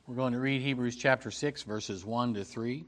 We're going to read Hebrews chapter 6, verses 1 to 3.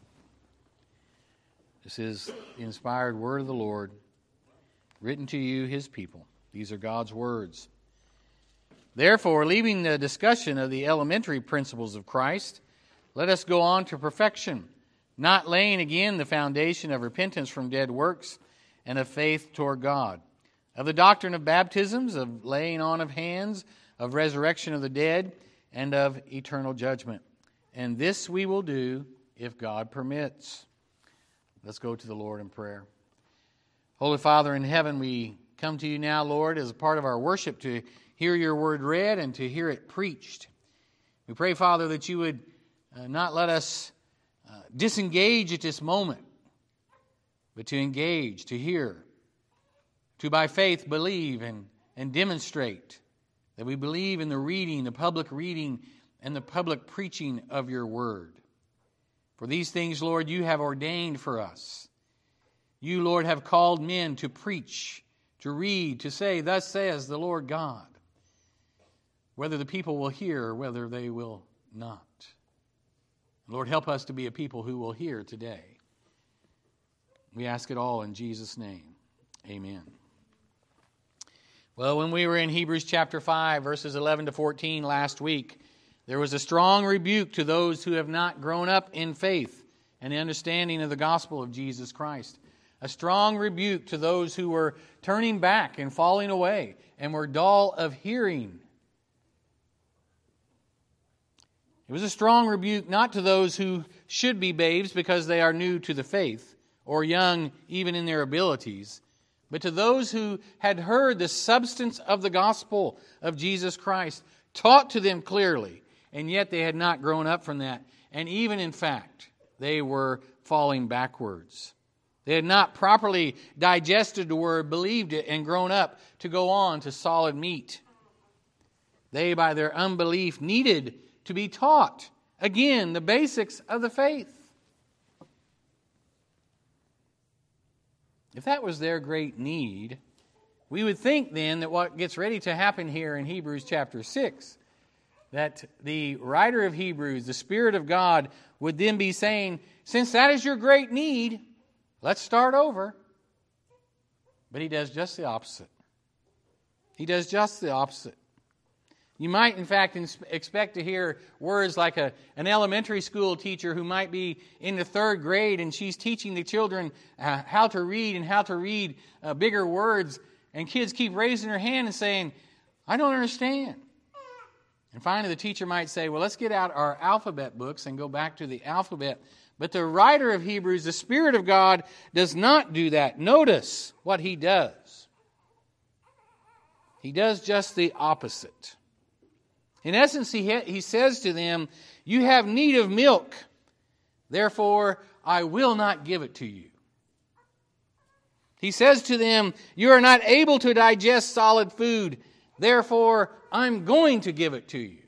This is the inspired word of the Lord, written to you, His people. These are God's words. Therefore, leaving the discussion of the elementary principles of Christ, let us go on to perfection, not laying again the foundation of repentance from dead works and of faith toward God, of the doctrine of baptisms, of laying on of hands, of resurrection of the dead, and of eternal judgment. And this we will do if God permits. Let's go to the Lord in prayer. Holy Father in heaven, we come to you now, Lord, as a part of our worship to hear your word read and to hear it preached. We pray, Father, that you would not let us disengage at this moment, but to engage, to hear, to by faith believe and demonstrate that we believe in the reading, the public reading, and the public preaching of your word. For these things, Lord, you have ordained for us. You, Lord, have called men to preach, to read, to say, thus says the Lord God. Whether the people will hear or whether they will not. Lord, help us to be a people who will hear today. We ask it all in Jesus' name. Amen. Well, when we were in Hebrews chapter 5, verses 11 to 14 last week, there was a strong rebuke to those who have not grown up in faith and the understanding of the gospel of Jesus Christ. A strong rebuke to those who were turning back and falling away and were dull of hearing. It was a strong rebuke not to those who should be babes because they are new to the faith or young even in their abilities, but to those who had heard the substance of the gospel of Jesus Christ taught to them clearly, and yet they had not grown up from that. And even in fact, they were falling backwards. They had not properly digested the word, believed it, and grown up to go on to solid meat. They, by their unbelief, needed to be taught, again, the basics of the faith. If that was their great need, we would think then that what gets ready to happen here in Hebrews chapter 6, that the writer of Hebrews, the Spirit of God, would then be saying, since that is your great need, let's start over. But he does just the opposite. He does just the opposite. You might, in fact, expect to hear words like an elementary school teacher who might be in the third grade and she's teaching the children how to read and how to read bigger words. And kids keep raising their hand and saying, I don't understand. And finally the teacher might say, well, let's get out our alphabet books and go back to the alphabet. But the writer of Hebrews, the Spirit of God, does not do that. Notice what he does. He does just the opposite. In essence, he says to them, you have need of milk, therefore I will not give it to you. He says to them, you are not able to digest solid food, therefore I'm going to give it to you.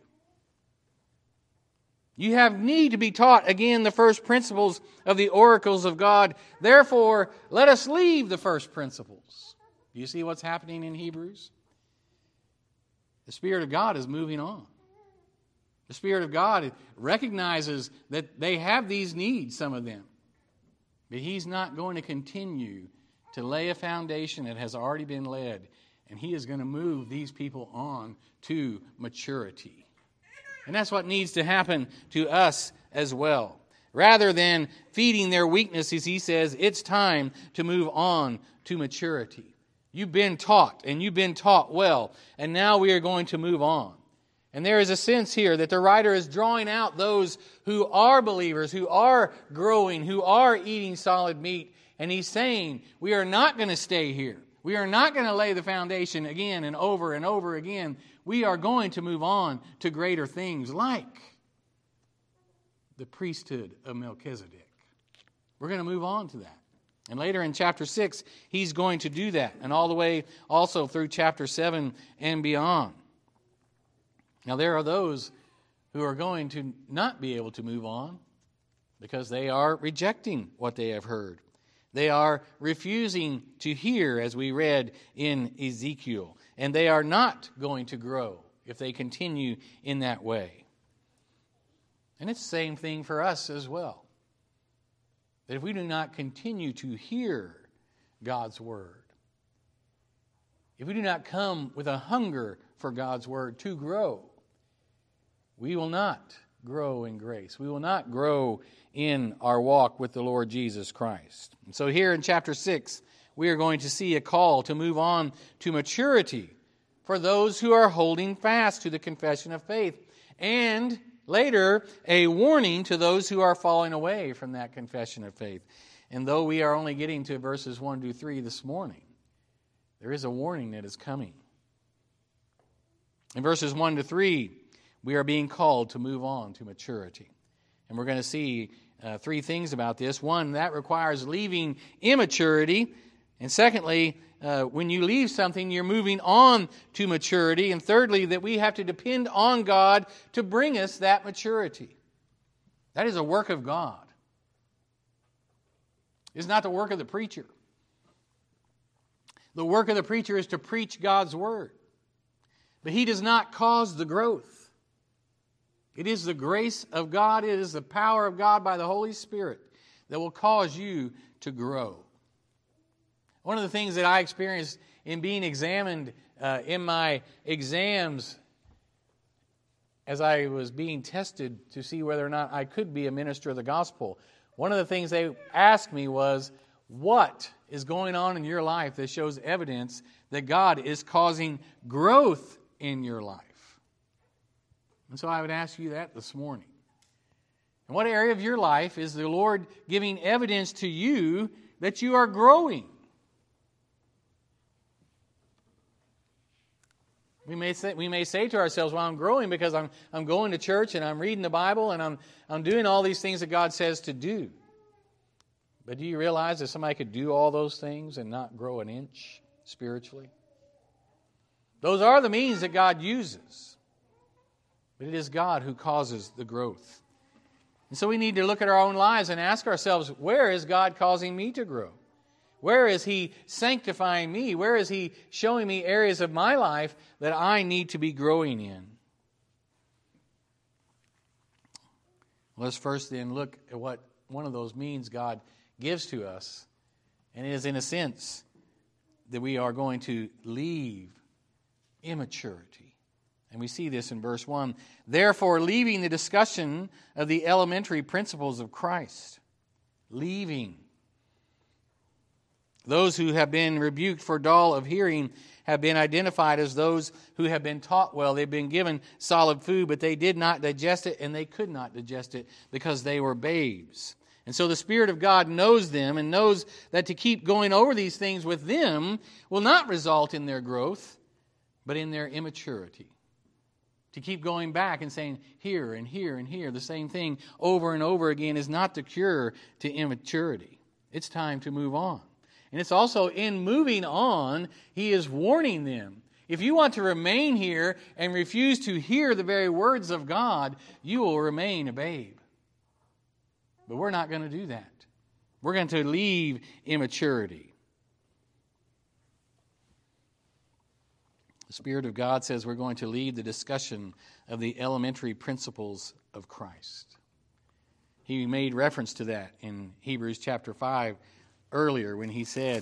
You have need to be taught, again, the first principles of the oracles of God, therefore let us leave the first principles. Do you see what's happening in Hebrews? The Spirit of God is moving on. The Spirit of God recognizes that they have these needs, some of them. But He's not going to continue to lay a foundation that has already been laid. And He is going to move these people on to maturity. And that's what needs to happen to us as well. Rather than feeding their weaknesses, He says, it's time to move on to maturity. You've been taught, and you've been taught well, and now we are going to move on. And there is a sense here that the writer is drawing out those who are believers, who are growing, who are eating solid meat, and he's saying, we are not going to stay here. We are not going to lay the foundation again and over again. We are going to move on to greater things like the priesthood of Melchizedek. We're going to move on to that. And later in chapter 6, he's going to do that. And all the way also through chapter 7 and beyond. Now there are those who are going to not be able to move on because they are rejecting what they have heard. They are refusing to hear, as we read in Ezekiel. And they are not going to grow if they continue in that way. And it's the same thing for us as well. That if we do not continue to hear God's Word, if we do not come with a hunger for God's Word to grow, we will not grow in grace. We will not grow in our walk with the Lord Jesus Christ. And so here in chapter 6, we are going to see a call to move on to maturity for those who are holding fast to the confession of faith. And later, a warning to those who are falling away from that confession of faith. And though we are only getting to verses 1 to 3 this morning, there is a warning that is coming. In verses 1 to 3, we are being called to move on to maturity. And we're going to see three things about this. One, that requires leaving immaturity. And secondly, when you leave something, you're moving on to maturity. And thirdly, that we have to depend on God to bring us that maturity. That is a work of God. It's not the work of the preacher. The work of the preacher is to preach God's Word. But he does not cause the growth. It is the grace of God, it is the power of God by the Holy Spirit that will cause you to grow. One of the things that I experienced in being examined in my exams as I was being tested to see whether or not I could be a minister of the gospel, one of the things they asked me was, what is going on in your life that shows evidence that God is causing growth in your life? And so I would ask you that this morning. In what area of your life is the Lord giving evidence to you that you are growing? We may say to ourselves, well, I'm growing because I'm going to church and I'm reading the Bible and I'm doing all these things that God says to do. But do you realize that somebody could do all those things and not grow an inch spiritually? Those are the means that God uses. But it is God who causes the growth. And so we need to look at our own lives and ask ourselves, where is God causing me to grow? Where is He sanctifying me? Where is He showing me areas of my life that I need to be growing in? Let's first then look at what one of those means God gives to us. And it is in a sense that we are going to leave immaturity. And we see this in verse 1. Therefore, leaving the discussion of the elementary principles of Christ. Leaving. Those who have been rebuked for dull of hearing have been identified as those who have been taught well. They've been given solid food, but they did not digest it, and they could not digest it because they were babes. And so the Spirit of God knows them and knows that to keep going over these things with them will not result in their growth, but in their immaturity. To keep going back and saying here and here and here, the same thing over and over again is not the cure to immaturity. It's time to move on. And it's also in moving on, He is warning them. If you want to remain here and refuse to hear the very words of God, you will remain a babe. But we're not going to do that. We're going to leave immaturity. The Spirit of God says we're going to lead the discussion of the elementary principles of Christ. He made reference to that in Hebrews chapter 5 earlier when he said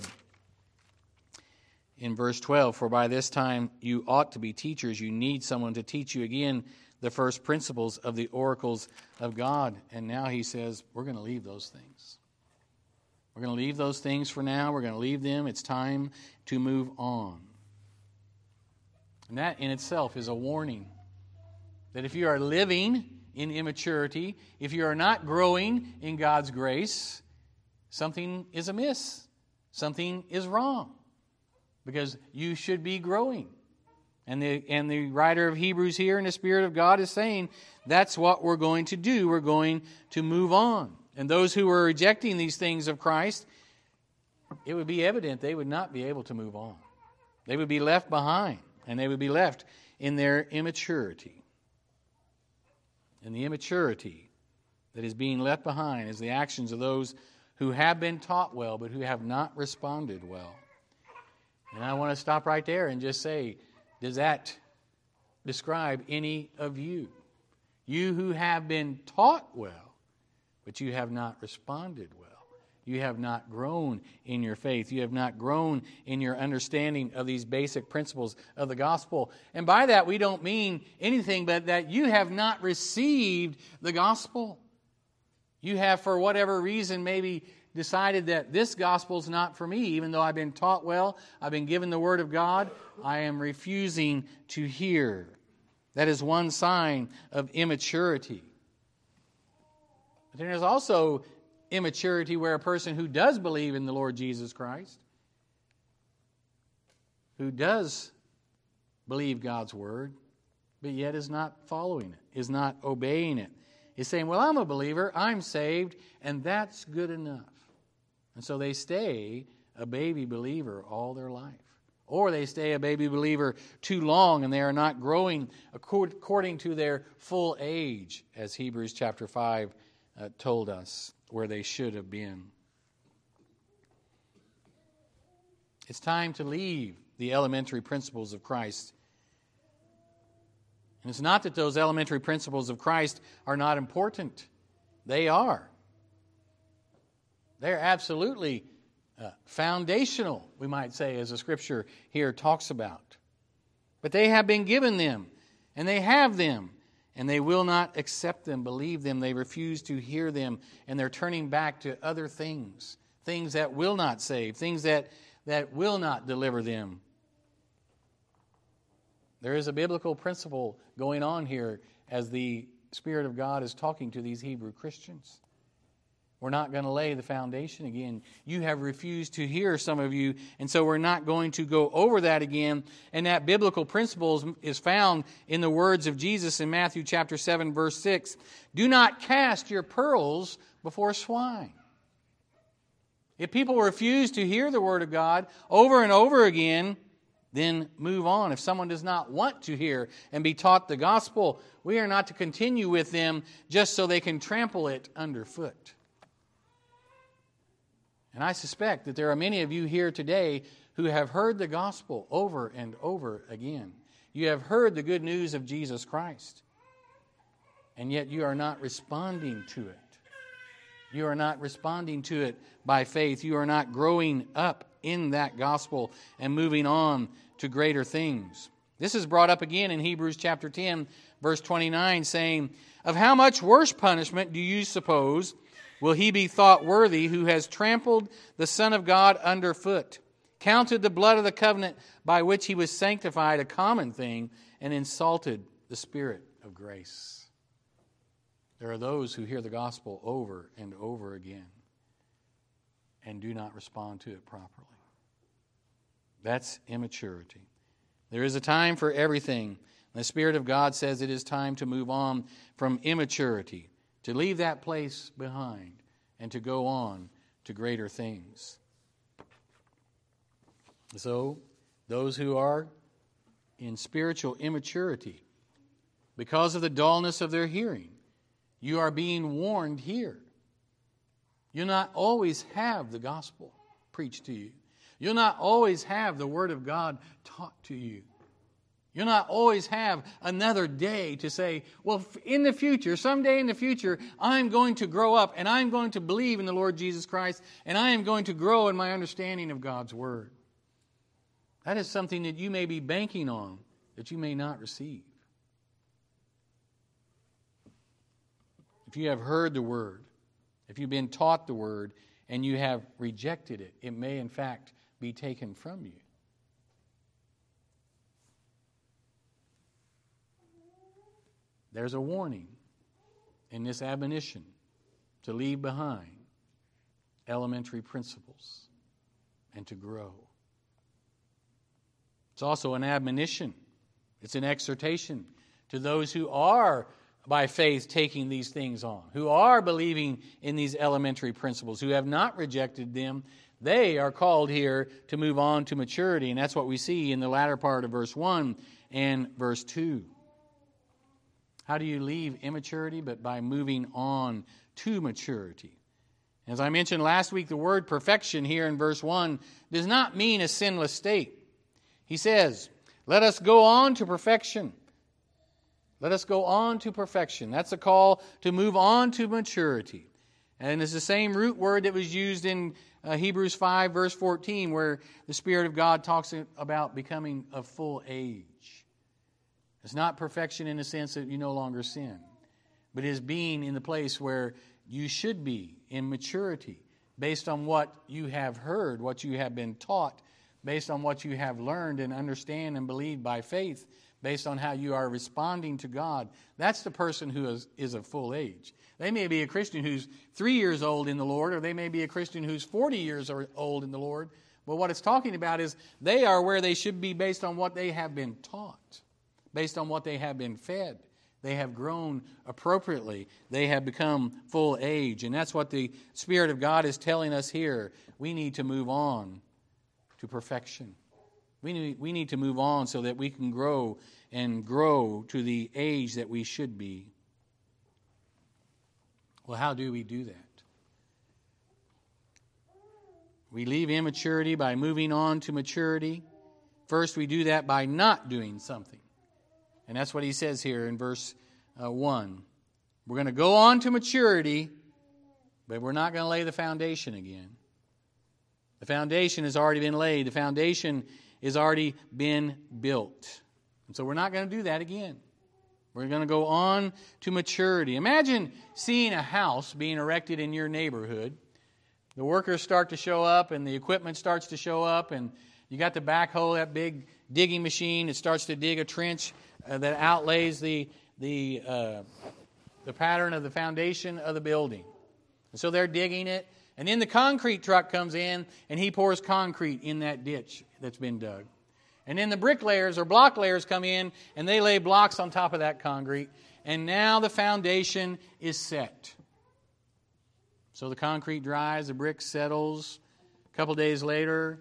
in verse 12, for by this time you ought to be teachers. You need someone to teach you again the first principles of the oracles of God. And now he says we're going to leave those things. We're going to leave those things for now. We're going to leave them. It's time to move on. And that in itself is a warning that if you are living in immaturity, if you are not growing in God's grace, something is amiss. Something is wrong. Because you should be growing. And the writer of Hebrews here in the Spirit of God is saying that's what we're going to do. We're going to move on. And those who are rejecting these things of Christ, it would be evident they would not be able to move on. They would be left behind. And they would be left in their immaturity. And the immaturity that is being left behind is the actions of those who have been taught well, but who have not responded well. And I want to stop right there and just say, does that describe any of you? You who have been taught well, but you have not responded well. You have not grown in your faith. You have not grown in your understanding of these basic principles of the gospel. And by that, we don't mean anything but that you have not received the gospel. You have, for whatever reason, maybe decided that this gospel is not for me. Even though I've been taught well, I've been given the Word of God, I am refusing to hear. That is one sign of immaturity. But then there's also immaturity where a person who does believe in the Lord Jesus Christ, who does believe God's Word, but yet is not following it, is not obeying it, is saying, well, I'm a believer, I'm saved, and that's good enough. And so they stay a baby believer all their life. Or they stay a baby believer too long and they are not growing according to their full age, as Hebrews chapter 5 told us, where they should have been. It's time to leave the elementary principles of Christ. And it's not that those elementary principles of Christ are not important. They are. They're absolutely foundational, we might say, as the Scripture here talks about. But they have been given them, and they have them, and they will not accept them, believe them. They refuse to hear them, and they're turning back to other things, things that will not save, things that will not deliver them. There is a biblical principle going on here as the Spirit of God is talking to these Hebrew Christians. We're not going to lay the foundation again. You have refused to hear, some of you, and so we're not going to go over that again. And that biblical principle is found in the words of Jesus in Matthew chapter 7, verse 6. Do not cast your pearls before swine. If people refuse to hear the Word of God over and over again, then move on. If someone does not want to hear and be taught the gospel, we are not to continue with them just so they can trample it underfoot. And I suspect that there are many of you here today who have heard the gospel over and over again. You have heard the good news of Jesus Christ, and yet you are not responding to it. You are not responding to it by faith. You are not growing up in that gospel and moving on to greater things. This is brought up again in Hebrews chapter 10, verse 29, saying, of how much worse punishment do you suppose will he be thought worthy who has trampled the Son of God underfoot, counted the blood of the covenant by which he was sanctified a common thing, and insulted the Spirit of grace? There are those who hear the gospel over and over again and do not respond to it properly. That's immaturity. There is a time for everything. The Spirit of God says it is time to move on from immaturity, to leave that place behind, and to go on to greater things. So, those who are in spiritual immaturity, because of the dullness of their hearing, you are being warned here. You'll not always have the gospel preached to you. You'll not always have the Word of God taught to you. You'll not always have another day to say, well, in the future, someday in the future, I'm going to grow up and I'm going to believe in the Lord Jesus Christ and I am going to grow in my understanding of God's Word. That is something that you may be banking on that you may not receive. If you have heard the Word, if you've been taught the Word and you have rejected it, it may in fact be taken from you. There's a warning in this admonition to leave behind elementary principles and to grow. It's also an admonition. It's an exhortation to those who are by faith taking these things on, who are believing in these elementary principles, who have not rejected them. They are called here to move on to maturity, and that's what we see in the latter part of verse 1 and verse 2. How do you leave immaturity? But by moving on to maturity. As I mentioned last week, the word perfection here in verse 1 does not mean a sinless state. He says, let us go on to perfection. Let us go on to perfection. That's a call to move on to maturity. And it's the same root word that was used in Hebrews 5, verse 14, where the Spirit of God talks about becoming of full age. It's not perfection in the sense that you no longer sin, but it is being in the place where you should be in maturity, based on what you have heard, what you have been taught, based on what you have learned and understand and believe by faith, based on how you are responding to God. That's the person who is of full age. They may be a Christian who's 3 years old in the Lord, or they may be a Christian who's 40 years old in the Lord. But what it's talking about is they are where they should be based on what they have been taught, based on what they have been fed. They have grown appropriately. They have become full age. And that's what the Spirit of God is telling us here. We need to move on to perfection. We need to move on so that we can grow and grow to the age that we should be. Well, how do we do that? We leave immaturity by moving on to maturity. First, we do that by not doing something. And that's what he says here in verse 1. We're going to go on to maturity, but we're not going to lay the foundation again. The foundation has already been laid. The foundation has already been built. And so we're not going to do that again. We're going to go on to maturity. Imagine seeing a house being erected in your neighborhood. The workers start to show up and the equipment starts to show up, and you got the backhoe, that big digging machine. It starts to dig a trench that outlays the pattern of the foundation of the building. And so they're digging it. And then the concrete truck comes in and he pours concrete in that ditch that's been dug. And then the bricklayers or block layers come in and they lay blocks on top of that concrete. And now the foundation is set. So the concrete dries, the brick settles. A couple days later,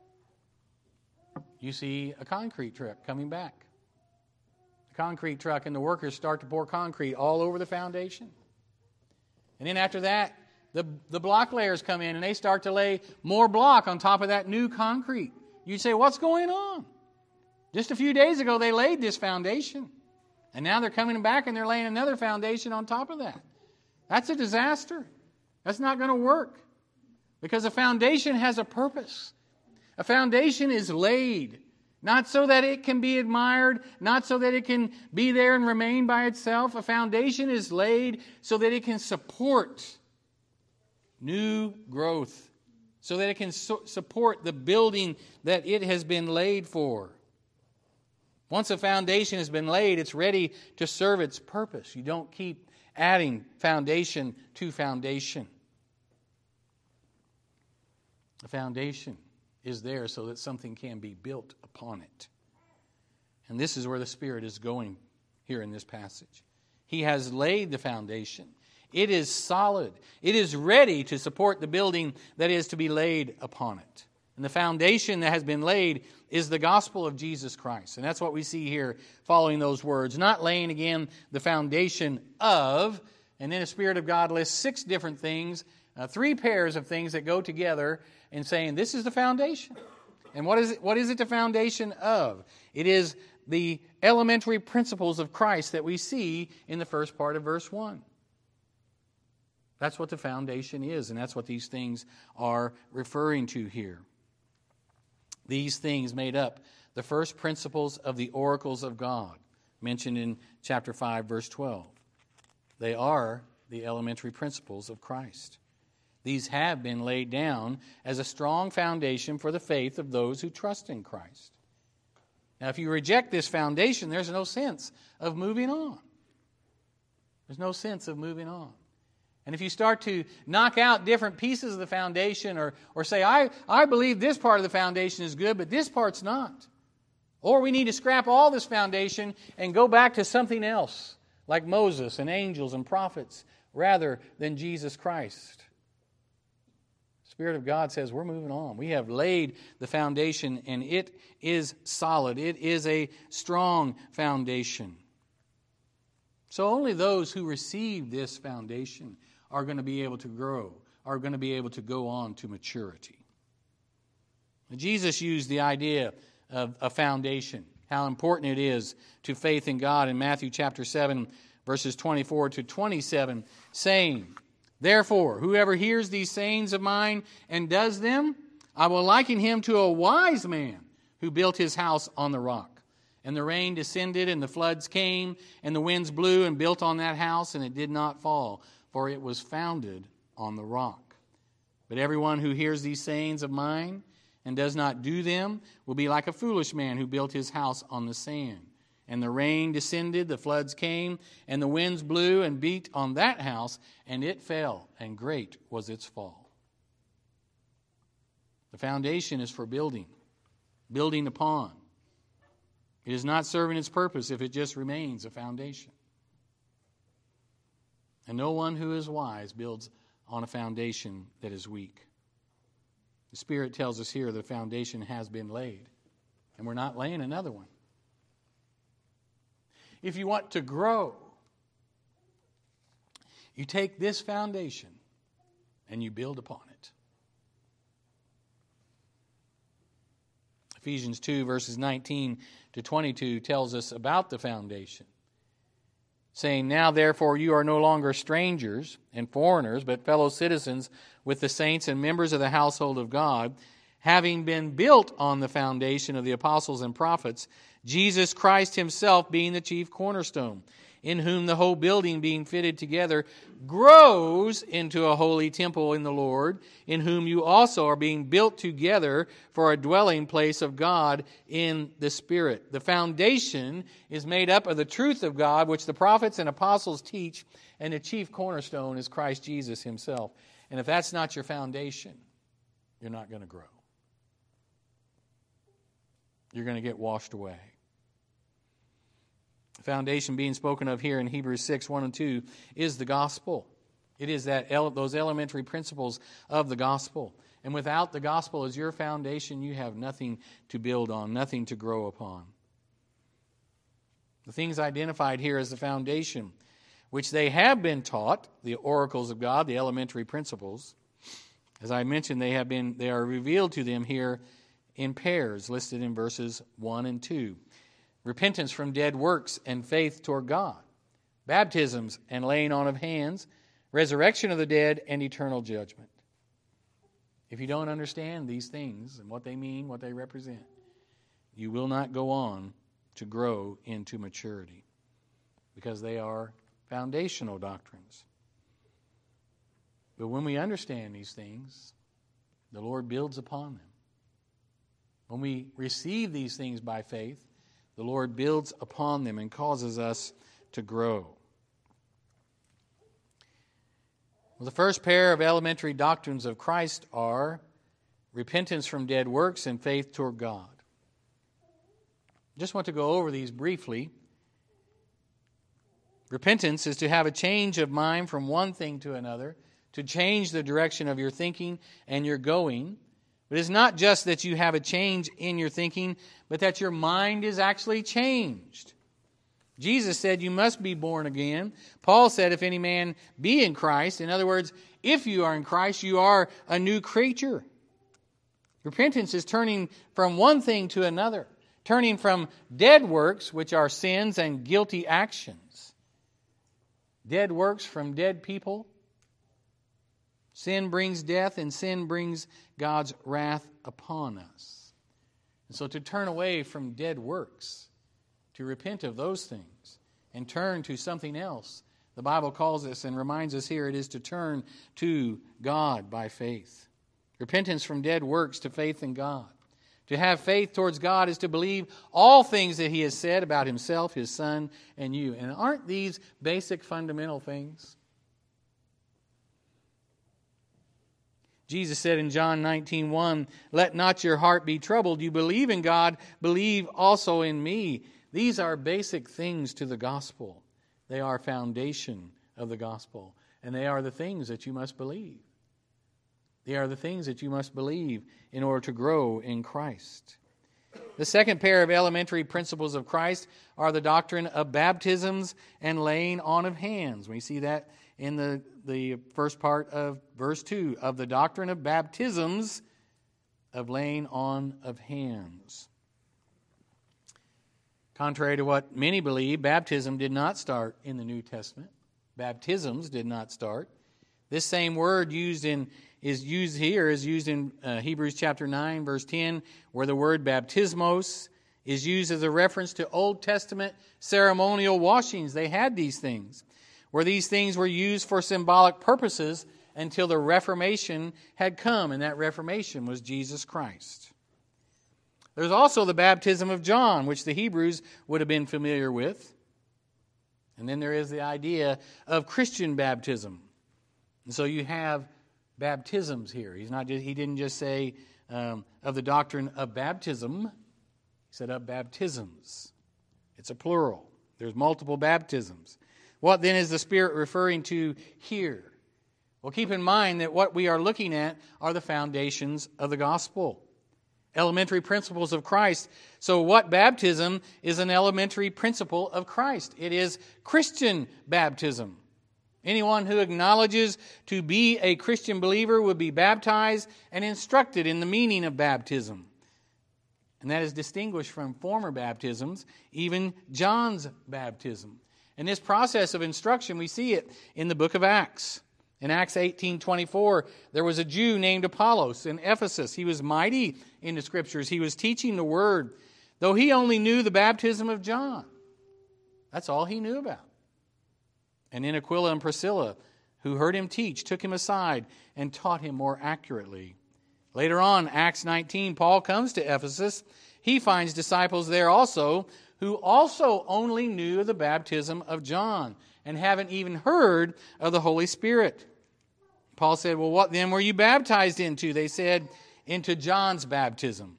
you see a concrete truck coming back. The concrete truck and the workers start to pour concrete all over the foundation. And then after that, the block layers come in and they start to lay more block on top of that new concrete. You say, what's going on? Just a few days ago, they laid this foundation. And now they're coming back and they're laying another foundation on top of that. That's a disaster. That's not going to work. Because a foundation has a purpose. A foundation is laid, not so that it can be admired, not so that it can be there and remain by itself. A foundation is laid so that it can support new growth, so that it can support the building that it has been laid for. Once a foundation has been laid, it's ready to serve its purpose. You don't keep adding foundation to foundation. The foundation is there so that something can be built upon it. And this is where the Spirit is going here in this passage. He has laid the foundation. It is solid. It is ready to support the building that is to be laid upon it. And the foundation that has been laid is the gospel of Jesus Christ. And that's what we see here following those words. Not laying again the foundation of, and then the Spirit of God lists 6 different things, 3 pairs of things that go together in saying this is the foundation. And what is it the foundation of? It is the elementary principles of Christ that we see in the first part of verse 1. That's what the foundation is, and that's what these things are referring to here. These things made up the first principles of the oracles of God, mentioned in chapter 5, verse 12. They are the elementary principles of Christ. These have been laid down as a strong foundation for the faith of those who trust in Christ. Now, if you reject this foundation, there's no sense of moving on. There's no sense of moving on. And if you start to knock out different pieces of the foundation or say, I believe this part of the foundation is good, but this part's not. Or we need to scrap all this foundation and go back to something else, like Moses and angels and prophets, rather than Jesus Christ. The Spirit of God says we're moving on. We have laid the foundation and it is solid. It is a strong foundation. So only those who receive this foundation are going to be able to grow, are going to be able to go on to maturity. Jesus used the idea of a foundation. how important it is to faith in God in Matthew chapter 7, verses 24 to 27, saying, "Therefore, whoever hears these sayings of mine and does them, I will liken him to a wise man who built his house on the rock. And the rain descended, and the floods came, and the winds blew and built on that house, and it did not fall, for it was founded on the rock. But everyone who hears these sayings of mine and does not do them will be like a foolish man who built his house on the sand. And the rain descended, the floods came, and the winds blew and beat on that house, and it fell, and great was its fall." The foundation is for building upon. It is not serving its purpose if it just remains a foundation. And no one who is wise builds on a foundation that is weak. The Spirit tells us here the foundation has been laid, and we're not laying another one. If you want to grow, you take this foundation and you build upon it. Ephesians 2, verses 19 to 22 tells us about the foundation, saying, "Now therefore you are no longer strangers and foreigners, but fellow citizens with the saints and members of the household of God, having been built on the foundation of the apostles and prophets, Jesus Christ himself being the chief cornerstone, in whom the whole building being fitted together grows into a holy temple in the Lord, in whom you also are being built together for a dwelling place of God in the Spirit." The foundation is made up of the truth of God, which the prophets and apostles teach, and the chief cornerstone is Christ Jesus himself. And if that's not your foundation, you're not going to grow. You're going to get washed away. The foundation being spoken of here in Hebrews 6, 1 and 2 is the gospel. It is those elementary principles of the gospel. And without the gospel as your foundation, you have nothing to build on, nothing to grow upon. The things identified here as the foundation, which they have been taught, the oracles of God, the elementary principles, as I mentioned, they are revealed to them here in pairs, listed in verses 1 and 2. Repentance from dead works and faith toward God. Baptisms and laying on of hands. Resurrection of the dead and eternal judgment. If you don't understand these things and what they mean, what they represent, you will not go on to grow into maturity, because they are foundational doctrines. But when we understand these things, the Lord builds upon them. When we receive these things by faith, the Lord builds upon them and causes us to grow. Well, the first pair of elementary doctrines of Christ are repentance from dead works and faith toward God. I just want to go over these briefly. Repentance is to have a change of mind from one thing to another, to change the direction of your thinking and your going. But it's not just that you have a change in your thinking, but that your mind is actually changed. Jesus said you must be born again. Paul said if any man be in Christ, in other words, if you are in Christ, you are a new creature. Repentance is turning from one thing to another, turning from dead works, which are sins and guilty actions. Dead works from dead people. Sin brings death, and sin brings God's wrath upon us. And so to turn away from dead works, to repent of those things, and turn to something else, the Bible calls us and reminds us here it is to turn to God by faith. Repentance from dead works to faith in God. To have faith towards God is to believe all things that He has said about Himself, His Son, and you. And aren't these basic fundamental things? Jesus said in John 19:1, "Let not your heart be troubled. You believe in God, believe also in me." These are basic things to the gospel. They are foundation of the gospel. And they are the things that you must believe. They are the things that you must believe in order to grow in Christ. The second pair of elementary principles of Christ are the doctrine of baptisms and laying on of hands. We see that in the first part of verse 2, of the doctrine of baptisms, of laying on of hands. Contrary to what many believe, baptism did not start in the New Testament. Baptisms did not start. This same word is used in Hebrews chapter 9, verse 10, where the word baptismos is used as a reference to Old Testament ceremonial washings. They had these things, where these things were used for symbolic purposes until the Reformation had come, and that Reformation was Jesus Christ. There's also the baptism of John, which the Hebrews would have been familiar with. And then there is the idea of Christian baptism. And so you have baptisms here. He didn't just say of the doctrine of baptism. He said of baptisms. It's a plural. There's multiple baptisms. What then is the Spirit referring to here? Well, keep in mind that what we are looking at are the foundations of the gospel. Elementary principles of Christ. So what baptism is an elementary principle of Christ? It is Christian baptism. Anyone who acknowledges to be a Christian believer would be baptized and instructed in the meaning of baptism. And that is distinguished from former baptisms, even John's baptism. And this process of instruction, we see it in the book of Acts. In Acts 18:24, there was a Jew named Apollos in Ephesus. He was mighty in the Scriptures. He was teaching the Word, though he only knew the baptism of John. That's all he knew about. And then Aquila and Priscilla, who heard him teach, took him aside and taught him more accurately. Later on, Acts 19, Paul comes to Ephesus. He finds disciples there also who also only knew the baptism of John and haven't even heard of the Holy Spirit. Paul said, well, what then were you baptized into? They said, into John's baptism.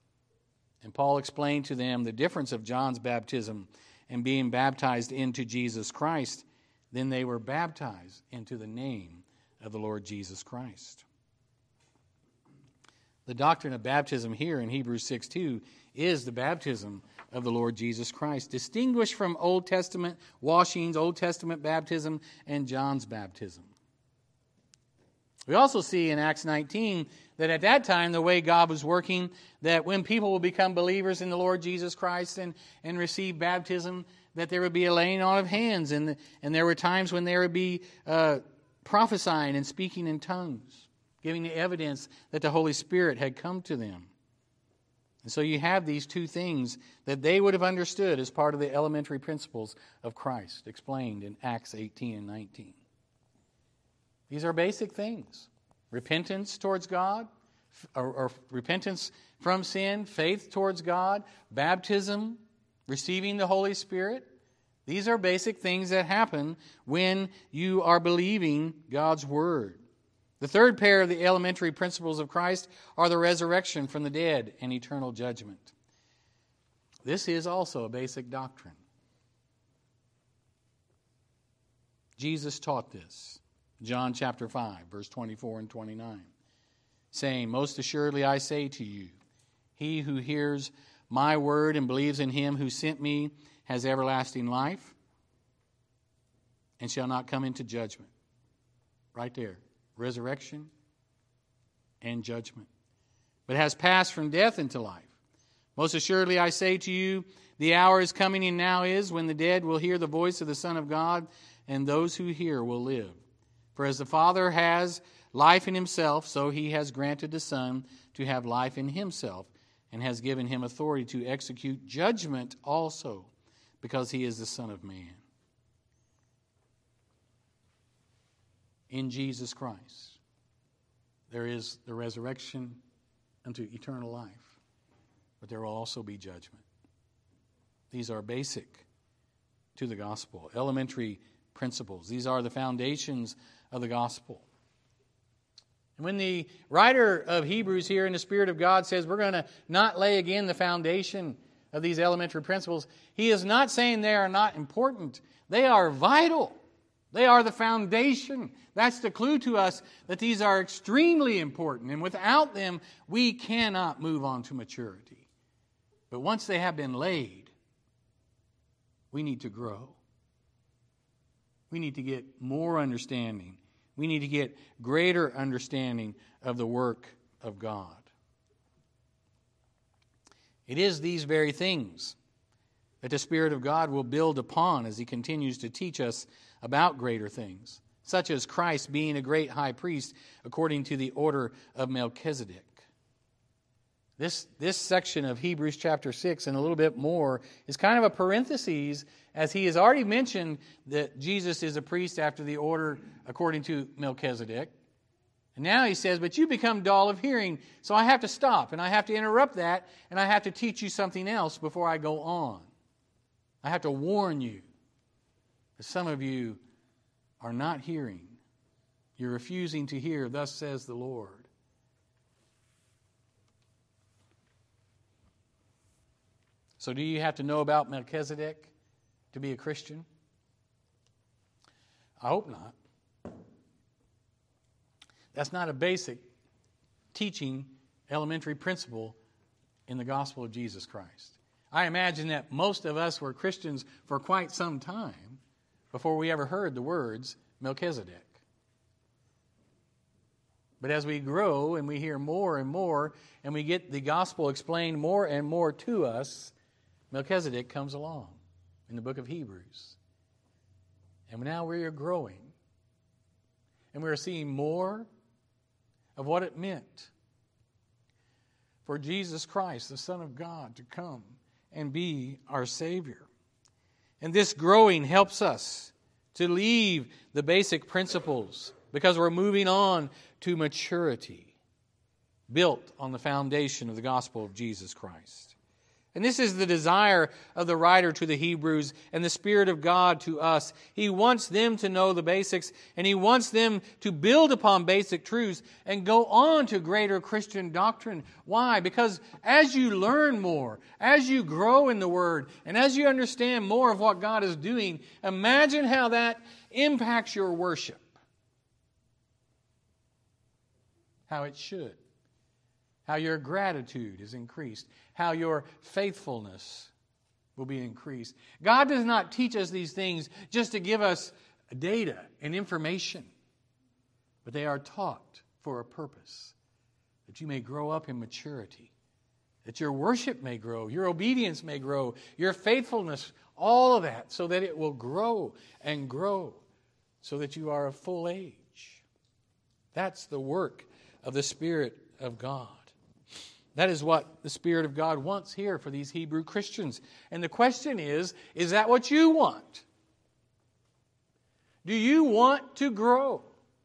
And Paul explained to them the difference of John's baptism and being baptized into Jesus Christ. Then they were baptized into the name of the Lord Jesus Christ. The doctrine of baptism here in Hebrews 6:2 is the baptism of the Lord Jesus Christ, distinguished from Old Testament washings, Old Testament baptism, and John's baptism. We also see in Acts 19 that at that time, the way God was working, that when people will become believers in the Lord Jesus Christ and receive baptism, that there would be a laying on of hands, and there were times when there would be prophesying and speaking in tongues, giving the evidence that the Holy Spirit had come to them. And so you have these two things that they would have understood as part of the elementary principles of Christ, explained in Acts 18 and 19. These are basic things. Repentance towards God, or repentance from sin, faith towards God, baptism, receiving the Holy Spirit. These are basic things that happen when you are believing God's Word. The third pair of the elementary principles of Christ are the resurrection from the dead and eternal judgment. This is also a basic doctrine. Jesus taught this. John chapter 5, verse 24 and 29, saying, most assuredly I say to you, he who hears my word and believes in him who sent me has everlasting life and shall not come into judgment. Right there. Resurrection and judgment. But has passed from death into life. Most assuredly I say to you, the hour is coming and now is when the dead will hear the voice of the Son of God, and those who hear will live. For as the Father has life in himself, so he has granted the Son to have life in himself, and has given him authority to execute judgment also, because he is the Son of Man. In Jesus Christ, there is the resurrection unto eternal life, but there will also be judgment. These are basic to the gospel, elementary principles. These are the foundations of the gospel. And when the writer of Hebrews here in the Spirit of God says we're going to not lay again the foundation of these elementary principles, he is not saying they are not important. They are vital. They are the foundation. That's the clue to us that these are extremely important. And without them, we cannot move on to maturity. But once they have been laid, we need to grow. We need to get more understanding. We need to get greater understanding of the work of God. It is these very things that the Spirit of God will build upon as He continues to teach us about greater things, such as Christ being a great high priest according to the order of Melchizedek. This section of Hebrews chapter 6 and a little bit more is kind of a parenthesis, as he has already mentioned that Jesus is a priest after the order according to Melchizedek. And now he says, but you become dull of hearing, so I have to stop, and I have to interrupt that, and I have to teach you something else before I go on. I have to warn you that some of you are not hearing. You're refusing to hear, thus says the Lord. So do you have to know about Melchizedek to be a Christian? I hope not. That's not a basic teaching, elementary principle in the gospel of Jesus Christ. I imagine that most of us were Christians for quite some time before we ever heard the words Melchizedek. But as we grow and we hear more and more, and we get the gospel explained more and more to us, Melchizedek comes along in the book of Hebrews. And now we are growing. And we are seeing more of what it meant for Jesus Christ, the Son of God, to come and be our Savior. And this growing helps us to leave the basic principles because we're moving on to maturity built on the foundation of the gospel of Jesus Christ. And this is the desire of the writer to the Hebrews and the Spirit of God to us. He wants them to know the basics, and He wants them to build upon basic truths and go on to greater Christian doctrine. Why? Because as you learn more, as you grow in the Word, and as you understand more of what God is doing, imagine how that impacts your worship. How it should. How your gratitude is increased. How your faithfulness will be increased. God does not teach us these things just to give us data and information, but they are taught for a purpose, that you may grow up in maturity, that your worship may grow, your obedience may grow, your faithfulness, all of that, so that it will grow and grow, so that you are of full age. That's the work of the Spirit of God. That is what the Spirit of God wants here for these Hebrew Christians. And the question is that what you want? Do you want to grow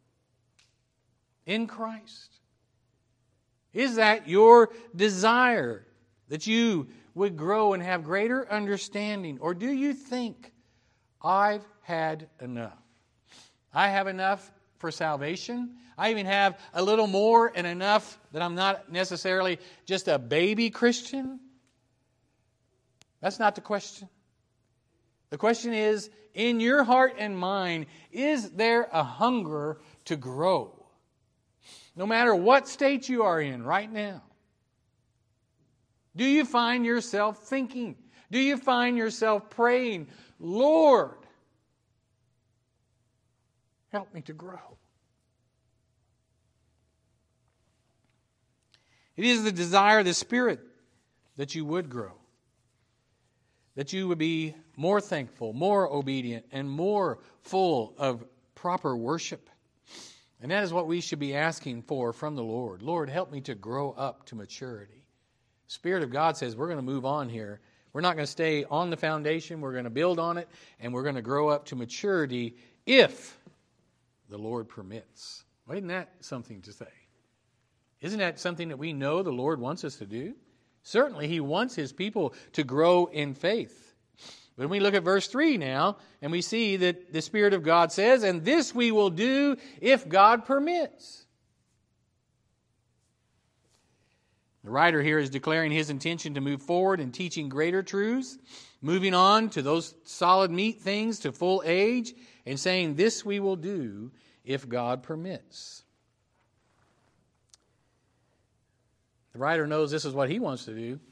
in Christ? Is that your desire, that you would grow and have greater understanding? Or do you think, I've had enough? I have enough for salvation. I even have a little more and enough that I'm not necessarily just a baby Christian. That's not the question. The question is, in your heart and mind, is there a hunger to grow? No matter what state you are in right now. Do you find yourself thinking? Do you find yourself praying, Lord, help me to grow? It is the desire of the Spirit that you would grow, that you would be more thankful, more obedient, and more full of proper worship. And that is what we should be asking for from the Lord. Lord, help me to grow up to maturity. Spirit of God says we're going to move on here. We're not going to stay on the foundation. We're going to build on it, and we're going to grow up to maturity if the Lord permits. Well, isn't that something to say? Isn't that something that we know the Lord wants us to do? Certainly, He wants His people to grow in faith. But when we look at verse 3 now, and we see that the Spirit of God says, and this we will do if God permits. The writer here is declaring his intention to move forward in teaching greater truths, moving on to those solid meat things to full age, and saying, this we will do if God permits. The writer knows this is what he wants to do.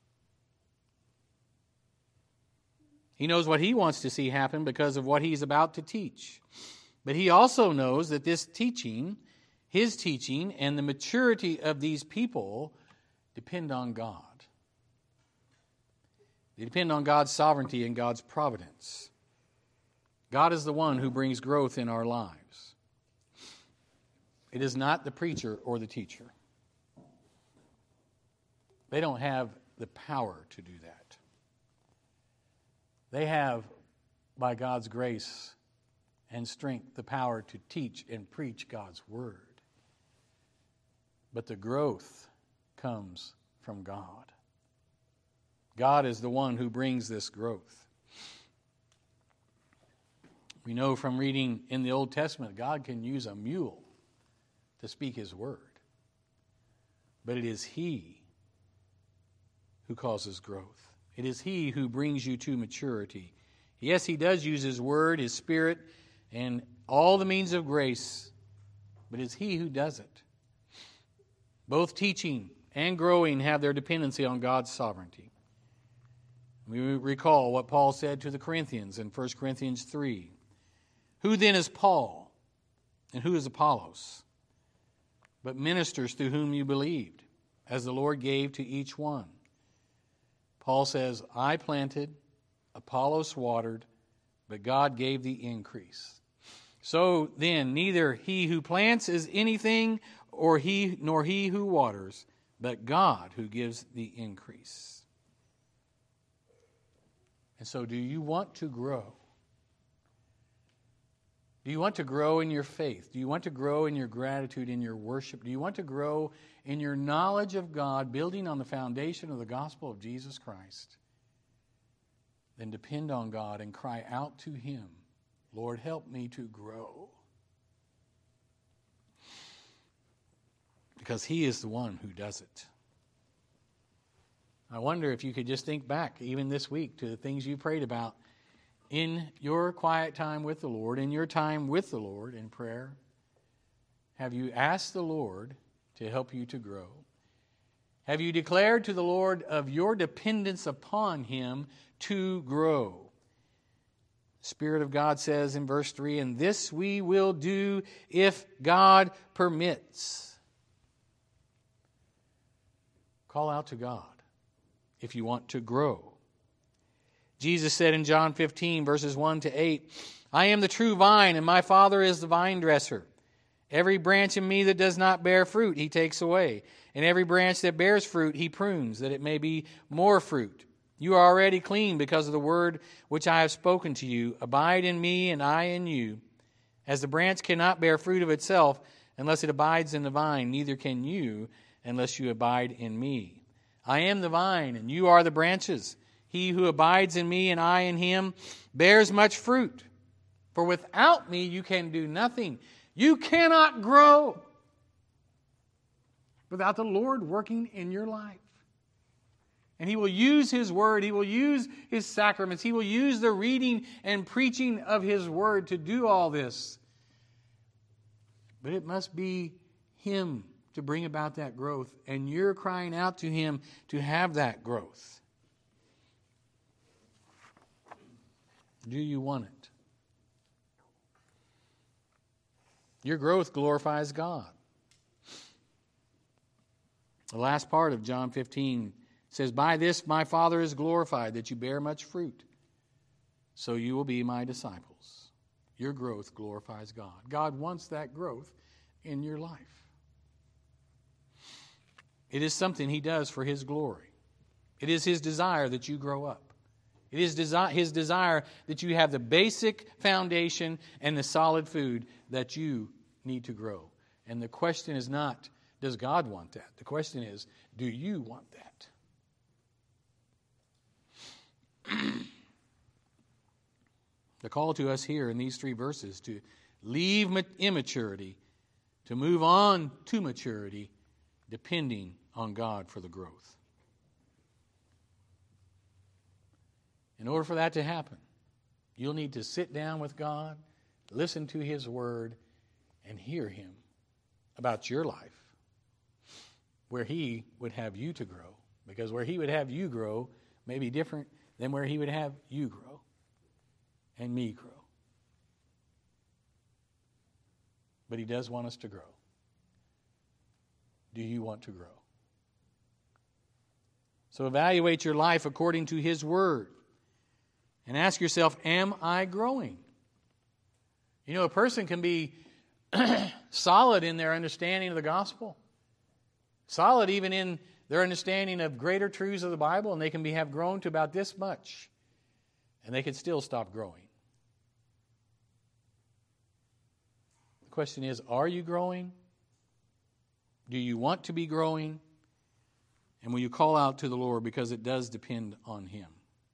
He knows what he wants to see happen because of what he's about to teach. But he also knows that this teaching, his teaching, and the maturity of these people depend on God. They depend on God's sovereignty and God's providence. God is the one who brings growth in our lives. It is not the preacher or the teacher. They don't have the power to do that. They have, by God's grace and strength, the power to teach and preach God's word. But the growth comes from God. God is the one who brings this growth. We know from reading in the Old Testament, God can use a mule to speak His word. But it is He who causes growth. It is He who brings you to maturity. Yes, He does use His word, His Spirit, and all the means of grace, but it's He who does it. Both teaching and growing have their dependency on God's sovereignty. We recall what Paul said to the Corinthians in 1 Corinthians 3. Who then is Paul, and who is Apollos? But ministers through whom you believed, as the Lord gave to each one. Paul says, I planted, Apollos watered, but God gave the increase. So then, neither he who plants is anything, nor he who waters, but God who gives the increase. And so, do you want to grow? Do you want to grow in your faith? Do you want to grow in your gratitude, in your worship? Do you want to grow in your knowledge of God, building on the foundation of the gospel of Jesus Christ? Then depend on God and cry out to Him, Lord, help me to grow. Because He is the one who does it. I wonder if you could just think back, even this week, to the things you prayed about in your quiet time with the Lord, in your time with the Lord in prayer. Have you asked the Lord to help you to grow? Have you declared to the Lord of your dependence upon Him to grow? The Spirit of God says in verse 3, and this we will do if God permits. Call out to God if you want to grow. Jesus said in John 15, verses 1 to 8, I am the true vine, and my Father is the vine dresser. Every branch in me that does not bear fruit, He takes away. And every branch that bears fruit, He prunes, that it may be more fruit. You are already clean because of the word which I have spoken to you. Abide in me, and I in you. As the branch cannot bear fruit of itself unless it abides in the vine, neither can you unless you abide in me. I am the vine, and you are the branches. He who abides in me and I in him bears much fruit. For without me you can do nothing. You cannot grow without the Lord working in your life. And He will use His word. He will use His sacraments. He will use the reading and preaching of His word to do all this. But it must be Him to bring about that growth. And you're crying out to Him to have that growth. Do you want it? Your growth glorifies God. The last part of John 15 says, by this my Father is glorified, that you bear much fruit, so you will be my disciples. Your growth glorifies God. God wants that growth in your life. It is something He does for His glory. It is His desire that you grow up. It is His desire that you have the basic foundation and the solid food that you need to grow. And the question is not, does God want that? The question is, do you want that? The call to us here in these 3 verses to leave immaturity, to move on to maturity, depending on God for the growth. In order for that to happen, you'll need to sit down with God, listen to His word, and hear Him about your life, where He would have you to grow. Because where He would have you grow may be different than where He would have you grow and me grow. But He does want us to grow. Do you want to grow? So evaluate your life according to His Word. And ask yourself, am I growing? You know, a person can be solid in their understanding of the gospel. Solid even in their understanding of greater truths of the Bible, and they can have grown to about this much. And they could still stop growing. The question is, are you growing? Do you want to be growing? And will you call out to the Lord, because it does depend on Him?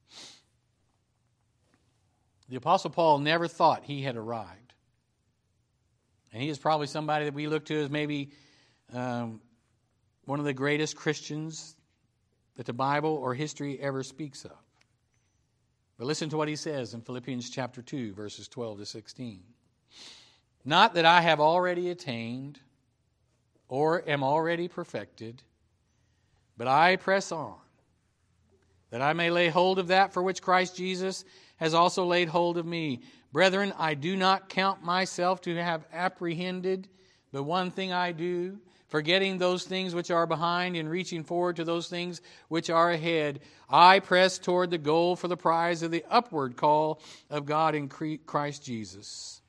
The Apostle Paul never thought he had arrived. And he is probably somebody that we look to as maybe one of the greatest Christians that the Bible or history ever speaks of. But listen to what he says in Philippians chapter 2, verses 12 to 16. Not that I have already attained or am already perfected, but I press on, that I may lay hold of that for which Christ Jesus has also laid hold of me. Brethren, I do not count myself to have apprehended, but one thing I do, forgetting those things which are behind and reaching forward to those things which are ahead, I press toward the goal for the prize of the upward call of God in Christ Jesus.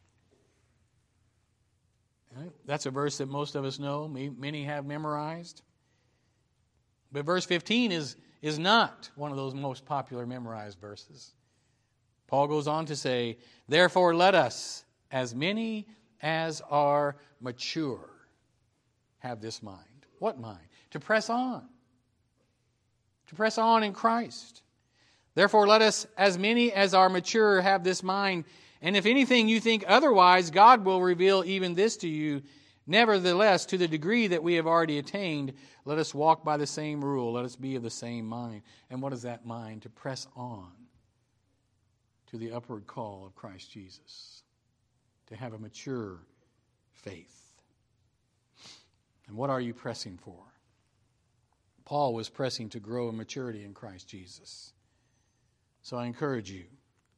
That's a verse that most of us know, many have memorized. But verse 15 is not one of those most popular memorized verses. Paul goes on to say, therefore let us, as many as are mature, have this mind. What mind? To press on. To press on in Christ. Therefore let us, as many as are mature, have this mind. And if anything you think otherwise, God will reveal even this to you. Nevertheless, to the degree that we have already attained, let us walk by the same rule. Let us be of the same mind. And what is that mind? To press on to the upward call of Christ Jesus. To have a mature faith. And what are you pressing for? Paul was pressing to grow in maturity in Christ Jesus. So I encourage you,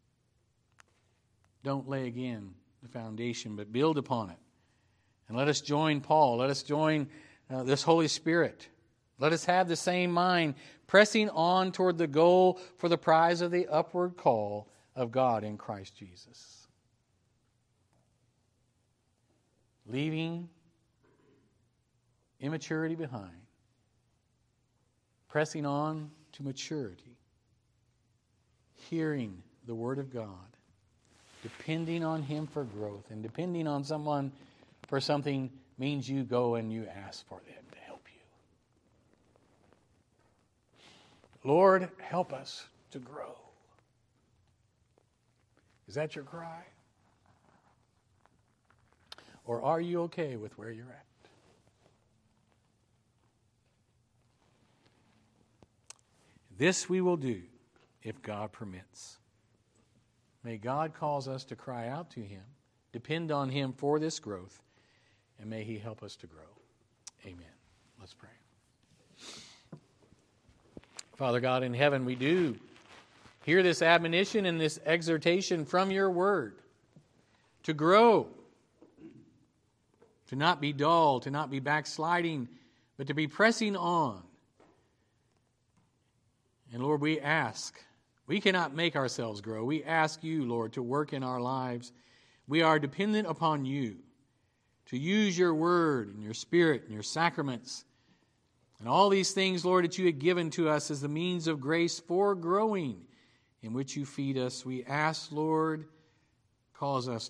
don't lay again the foundation, but build upon it. And let us join Paul. Let us join this Holy Spirit. Let us have the same mind, pressing on toward the goal for the prize of the upward call of God in Christ Jesus. Leaving immaturity behind. Pressing on to maturity. Hearing the Word of God. Depending on Him for growth. And depending on someone for something means you go and you ask for them to help you. Lord, help us to grow. Is that your cry? Or are you okay with where you're at? This we will do if God permits. May God cause us to cry out to Him, depend on Him for this growth, and may He help us to grow. Amen. Let's pray. Father God in heaven, we do hear this admonition and this exhortation from your word to grow, to not be dull, to not be backsliding, but to be pressing on. And Lord, we ask, we cannot make ourselves grow. We ask you, Lord, to work in our lives. We are dependent upon you to use your word and your spirit and your sacraments and all these things, Lord, that you have given to us as the means of grace for growing, in which you feed us. We ask, Lord, cause us